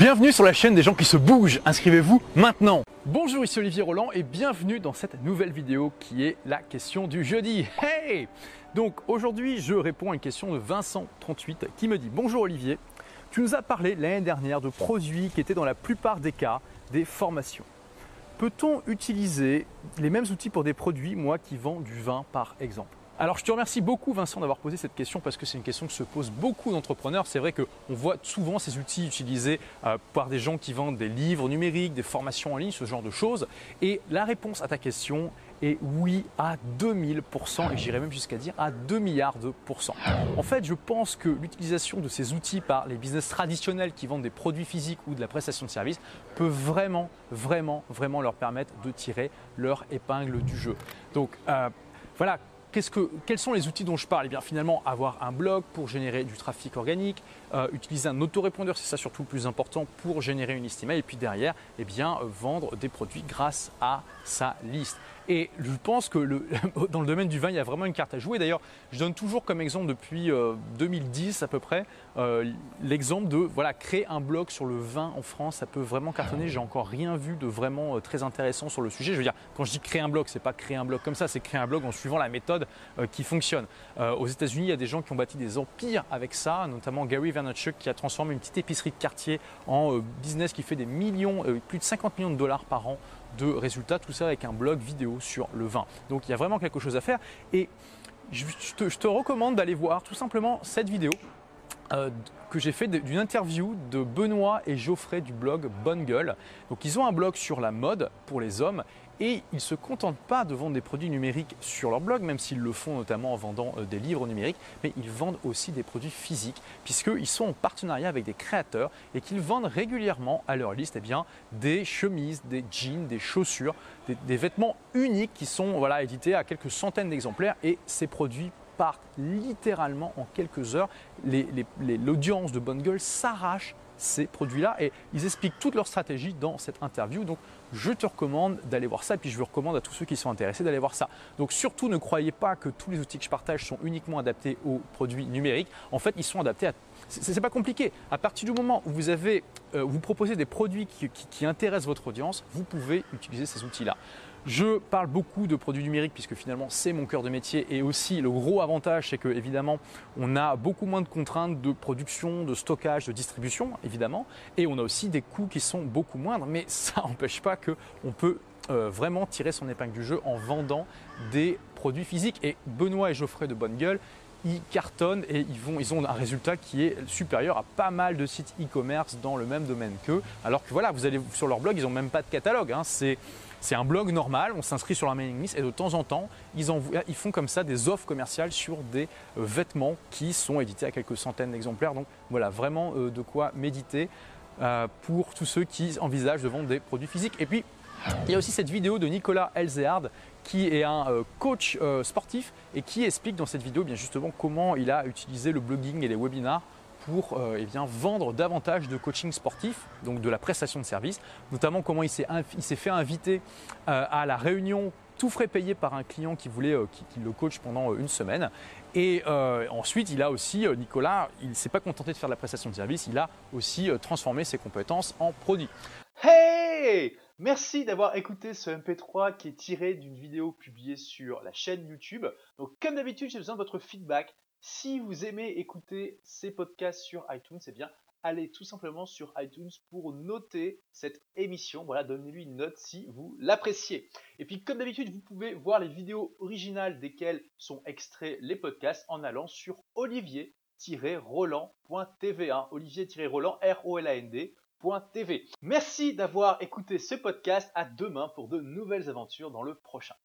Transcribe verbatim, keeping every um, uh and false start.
Bienvenue sur la chaîne des gens qui se bougent, inscrivez-vous maintenant. Bonjour, ici Olivier Roland et bienvenue dans cette nouvelle vidéo qui est la question du jeudi. Hey! Donc aujourd'hui je réponds à une question de Vincent trente-huit qui me dit: bonjour Olivier, tu nous as parlé l'année dernière de produits qui étaient dans la plupart des cas des formations. Peut-on utiliser les mêmes outils pour des produits, moi qui vends du vin par exemple? Alors je te remercie beaucoup Vincent d'avoir posé cette question parce que c'est une question que se posent beaucoup d'entrepreneurs. C'est vrai qu'on voit souvent ces outils utilisés euh, par des gens qui vendent des livres numériques, des formations en ligne, ce genre de choses. Et la réponse à ta question est oui à deux mille pour cent et j'irais même jusqu'à dire à deux milliards de pourcents. En fait, je pense que l'utilisation de ces outils par les business traditionnels qui vendent des produits physiques ou de la prestation de services peut vraiment, vraiment, vraiment leur permettre de tirer leur épingle du jeu. Donc euh, voilà. Qu'est-ce que, quels sont les outils dont je parle? Eh bien, finalement, avoir un blog pour générer du trafic organique, euh, utiliser un autorépondeur, c'est ça surtout le plus important, pour générer une liste email, et puis derrière, eh bien, euh, vendre des produits grâce à sa liste. Et je pense que le, dans le domaine du vin, il y a vraiment une carte à jouer. D'ailleurs, je donne toujours comme exemple depuis euh, deux mille dix à peu près euh, l'exemple de voilà, créer un blog sur le vin en France. Ça peut vraiment cartonner. J'ai encore rien vu de vraiment euh, très intéressant sur le sujet. Je veux dire, quand je dis créer un blog, c'est pas créer un blog comme ça, c'est créer un blog en suivant la méthode euh, qui fonctionne. Euh, aux États-Unis, il y a des gens qui ont bâti des empires avec ça, notamment Gary Vaynerchuk qui a transformé une petite épicerie de quartier en euh, business qui fait des millions, euh, plus de cinquante millions de dollars par an de résultats, tout ça avec un blog vidéo sur le vin. Donc il y a vraiment quelque chose à faire et je te, je te recommande d'aller voir tout simplement cette vidéo euh, que j'ai fait d'une interview de Benoît et Geoffrey du blog Bonne Gueule. Donc ils ont un blog sur la mode pour les hommes et ils ne se contentent pas de vendre des produits numériques sur leur blog, même s'ils le font notamment en vendant des livres numériques, mais ils vendent aussi des produits physiques puisqu'ils sont en partenariat avec des créateurs et qu'ils vendent régulièrement à leur liste eh bien, des chemises, des jeans, des chaussures, des, des vêtements uniques qui sont voilà, édités à quelques centaines d'exemplaires et ces produits partent littéralement en quelques heures. Les, les, les, l'audience de Bonne Gueule s'arrache ces produits-là et ils expliquent toute leur stratégie dans cette interview. Donc je te recommande d'aller voir ça et puis je vous recommande à tous ceux qui sont intéressés d'aller voir ça. Donc surtout ne croyez pas que tous les outils que je partage sont uniquement adaptés aux produits numériques. En fait, ils sont adaptés à… C'est pas compliqué. À partir du moment où vous avez, euh, vous proposez des produits qui, qui, qui intéressent votre audience, vous pouvez utiliser ces outils-là. Je parle beaucoup de produits numériques puisque finalement c'est mon cœur de métier et aussi le gros avantage c'est que évidemment on a beaucoup moins de contraintes de production, de stockage, de distribution évidemment et on a aussi des coûts qui sont beaucoup moindres mais ça n'empêche pas qu'on peut euh, vraiment tirer son épingle du jeu en vendant des produits physiques et Benoît et Geoffrey de Bonne Gueule ils cartonnent et ils, vont, ils ont un résultat qui est supérieur à pas mal de sites e-commerce dans le même domaine qu'eux alors que voilà vous allez sur leur blog ils n'ont même pas de catalogue hein, c'est C'est un blog normal, on s'inscrit sur leur mailing list et de temps en temps, ils, envoient, ils font comme ça des offres commerciales sur des euh, vêtements qui sont édités à quelques centaines d'exemplaires. Donc voilà, vraiment euh, de quoi méditer euh, pour tous ceux qui envisagent de vendre des produits physiques. Et puis, il y a aussi cette vidéo de Nicolas Elzéard qui est un euh, coach euh, sportif et qui explique dans cette vidéo bien justement comment il a utilisé le blogging et les webinars pour euh, eh bien, vendre davantage de coaching sportif, donc de la prestation de service, notamment comment il s'est fait inviter euh, à la réunion tout frais payé par un client qui voulait euh, qu'il le coach pendant euh, une semaine. Et euh, ensuite, il a aussi, euh, Nicolas, il ne s'est pas contenté de faire de la prestation de service, il a aussi euh, transformé ses compétences en produits. Hey! Merci d'avoir écouté ce M P trois qui est tiré d'une vidéo publiée sur la chaîne YouTube. Donc comme d'habitude, j'ai besoin de votre feedback. Si vous aimez écouter ces podcasts sur iTunes, eh bien allez tout simplement sur iTunes pour noter cette émission. Voilà, donnez-lui une note si vous l'appréciez. Et puis comme d'habitude, vous pouvez voir les vidéos originales desquelles sont extraits les podcasts en allant sur olivier tiret roland point t v. Hein, olivier tiret roland, R O L A N D. T V. Merci d'avoir écouté ce podcast. À demain pour de nouvelles aventures dans le prochain.